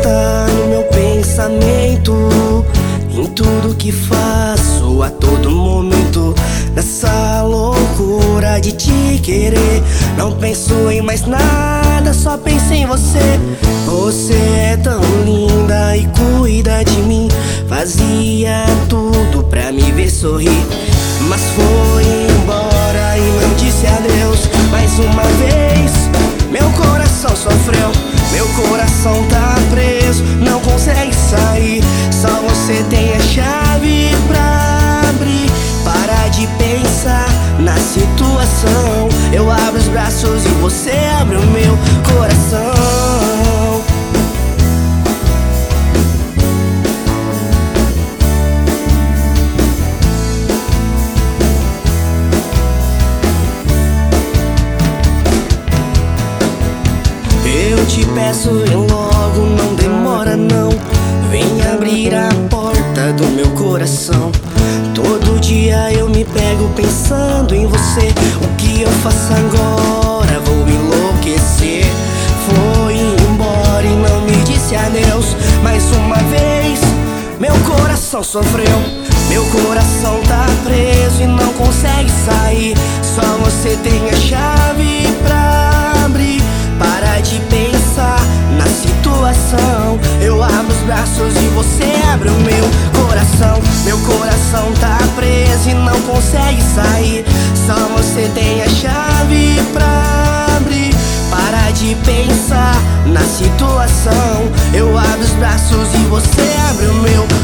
está no meu pensamento, em tudo que faço a todo momento. Nessa loucura de te querer, não penso em mais nada, só penso em você. Você é tão linda e cuida de mim, fazia tudo pra me ver sorrir, mas foi embora e não disse adeus. Mais uma vez, meu coração sofreu, meu coração tá preso, não consegue sair. Só você tem a chave pra abrir. Para de pensar na situação, eu abro os braços e você abre o meu coração. Eu te peço, vem logo, não demora não. Vem abrir a porta do meu coração. Todo dia eu me pego pensando em você. O que eu faço agora? Vou enlouquecer. Foi embora e não me disse adeus. Mais uma vez, meu coração sofreu, meu coração tá preso e não consegue sair. Só você tem a chave pra abrir. Para de pensar na situação, eu abro os braços e você abre o meu coração. Meu coração tá preso e não consegue sair. Só você tem a chave pra abrir. Para de pensar na situação, eu abro os braços e você abre o meu